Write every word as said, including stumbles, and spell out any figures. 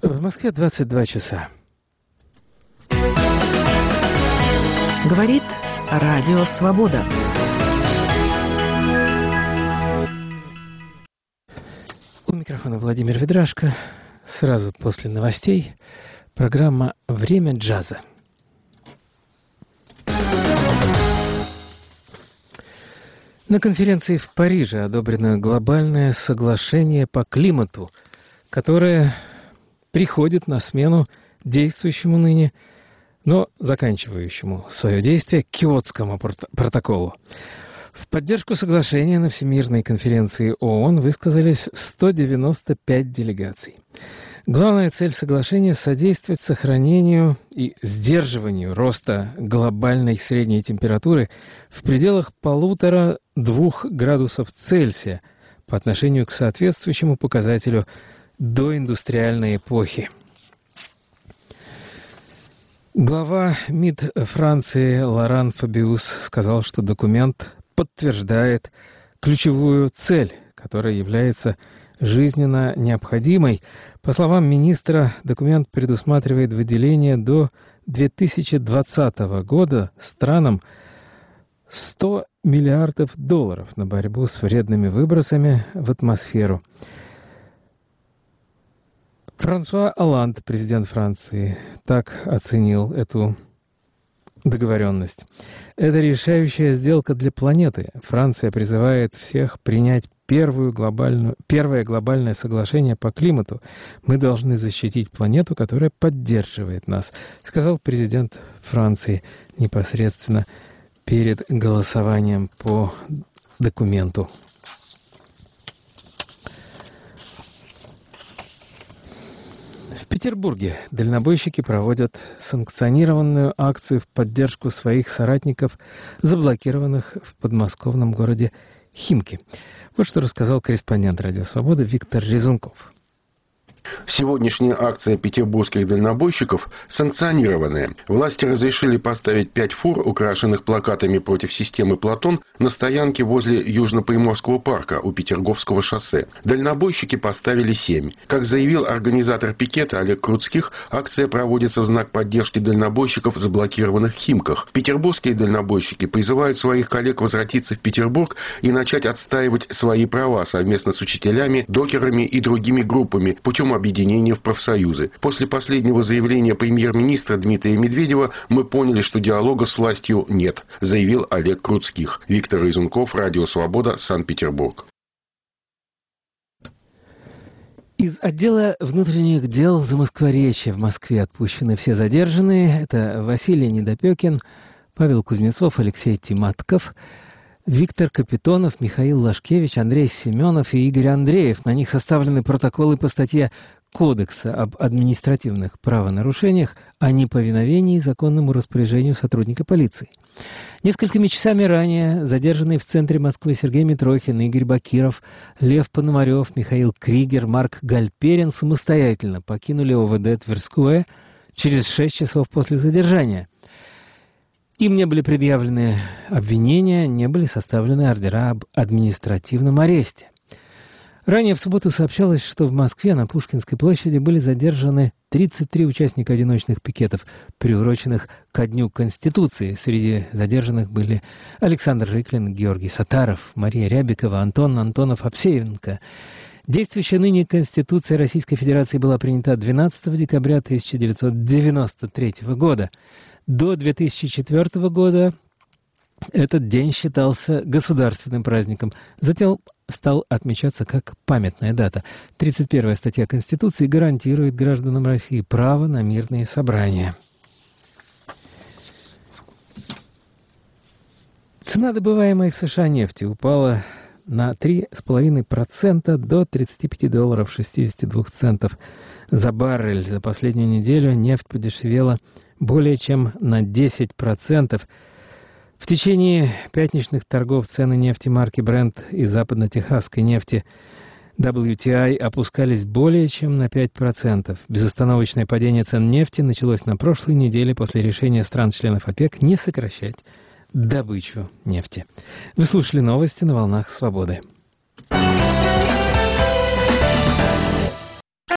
В Москве двадцать два часа. Говорит Радио Свобода. У микрофона Владимир Ведрашко. Сразу после новостей программа «Время джаза». На конференции в Париже одобрено глобальное соглашение по климату, которое приходит на смену действующему ныне, но заканчивающему свое действие Киотскому протоколу. В поддержку соглашения на Всемирной конференции ООН высказались сто девяносто пять делегаций. Главная цель соглашения – содействовать сохранению и сдерживанию роста глобальной средней температуры в пределах полутора-двух градусов Цельсия по отношению к соответствующему показателю доиндустриальной эпохи. Глава МИД Франции Лоран Фабиус сказал, что документ подтверждает ключевую цель, которая является жизненно необходимой. По словам министра, документ предусматривает выделение до две тысячи двадцатого года странам сто миллиардов долларов на борьбу с вредными выбросами в атмосферу. Франсуа Олланд, президент Франции, так оценил эту договоренность. Это решающая сделка для планеты. Франция призывает всех принять первую глобальную, первое глобальное соглашение по климату. Мы должны защитить планету, которая поддерживает нас, сказал президент Франции непосредственно перед голосованием по документу. В Петербурге дальнобойщики проводят санкционированную акцию в поддержку своих соратников, заблокированных в подмосковном городе Химки. Вот что рассказал корреспондент «Радио Свобода» Виктор Резунков. Сегодняшняя акция петербургских дальнобойщиков санкционированная. Власти разрешили поставить пять фур, украшенных плакатами против системы «Платон», на стоянке возле Южно-Приморского парка у Петерговского шоссе. Дальнобойщики поставили семь. Как заявил организатор пикета Олег Круцких, акция проводится в знак поддержки дальнобойщиков, заблокированных в Химках. Петербургские дальнобойщики призывают своих коллег возвратиться в Петербург и начать отстаивать свои права совместно с учителями, докерами и другими группами путем объединения в профсоюзы. После последнего заявления премьер-министра Дмитрия Медведева мы поняли, что диалога с властью нет, заявил Олег Круцких. Виктор Резунков, Радио Свобода, Санкт-Петербург. Из отдела внутренних дел Замоскворечья в Москве отпущены все задержанные. Это Василий Недопекин, Павел Кузнецов, Алексей Тиматков, Виктор Капитонов, Михаил Лашкевич, Андрей Семенов и Игорь Андреев. На них составлены протоколы по статье Кодекса об административных правонарушениях о неповиновении законному распоряжению сотрудника полиции. Несколькими часами ранее задержанные в центре Москвы Сергей Митрохин, Игорь Бакиров, Лев Пономарев, Михаил Кригер, Марк Гальперин самостоятельно покинули ОВД Тверское через шесть часов после задержания. Им не были предъявлены обвинения, не были составлены ордера об административном аресте. Ранее в субботу сообщалось, что в Москве на Пушкинской площади были задержаны тридцать три участника одиночных пикетов, приуроченных ко Дню Конституции. Среди задержанных были Александр Рыклин, Георгий Сатаров, Мария Рябикова, Антон Антонов-Овсеенко. Действующая ныне Конституция Российской Федерации была принята двенадцатого декабря тысяча девятьсот девяносто третьего года. До две тысячи четвёртого года этот день считался государственным праздником, затем стал отмечаться как памятная дата. тридцать первая статья Конституции гарантирует гражданам России право на мирные собрания. Цена добываемой в США нефти упала на три с половиной процента до тридцати пяти долларов шестидесяти двух центов за баррель. За последнюю неделю нефть подешевела более чем на десять процентов. В течение пятничных торгов цены нефти марки Brent и западно-техасской нефти дабл ю ти ай опускались более чем на пять процентов. Безостановочное падение цен нефти началось на прошлой неделе после решения стран-членов ОПЕК не сокращать добычу нефти. Вы слушали новости на волнах Свободы.